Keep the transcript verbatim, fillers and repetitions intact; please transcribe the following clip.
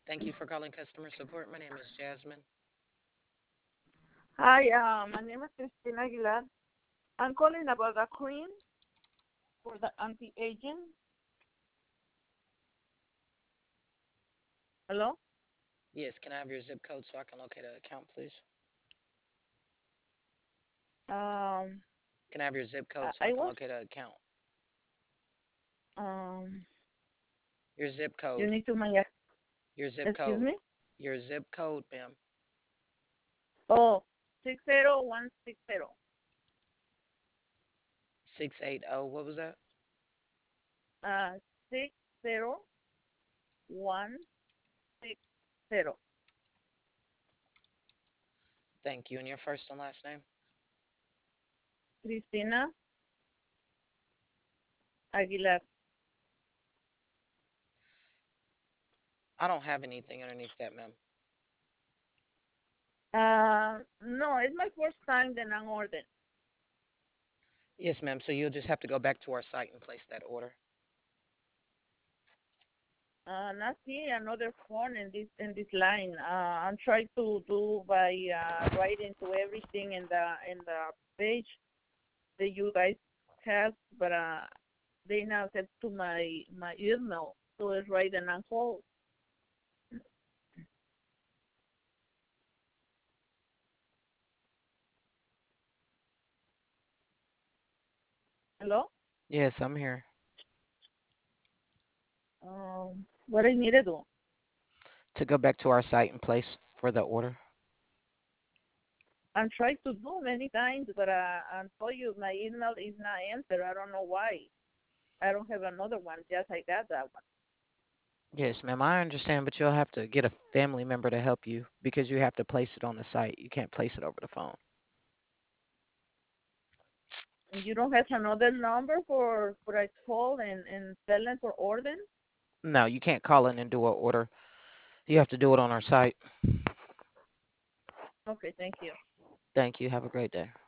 Thank you for calling customer support. My name is Jasmine. Hi, uh, my name is Cristina Aguilar. I'm calling about a cream for the anti-aging. Hello? Yes, can I have your zip code so I can locate an account, please? Um, Can I have your zip I, code so I I can was, locate an account? um, Your zip you code. need to my, Your zip excuse code. me? Your zip code, ma'am. Oh, six zero one six zero. six eight zero. What was that? Uh, six zero one six zero. Thank you. And your first and last name? Cristina Aguilar. I don't have anything underneath that, ma'am. Uh, no, it's my first time that I'm ordering. Yes, ma'am. So you'll just have to go back to our site and place that order. Uh, not see another phone in this in this line. Uh, I'm trying to do by uh, writing to everything in the in the page that you guys have, but uh, they now get to my my email, so it's right and on hold. Hello. Yes, I'm here. Um, what I need to do? To go back to our site and place for the order. I'm trying to do many times, but uh, I told you my email is not answered. I don't know why. I don't have another one. Just I got that one. Yes, ma'am. I understand, but you'll have to get a family member to help you because you have to place it on the site. You can't place it over the phone. And you don't have another number for for I call and and tell them for ordering? No, you can't call in and do an order. You have to do it on our site. Okay, thank you. Thank you. Have a great day.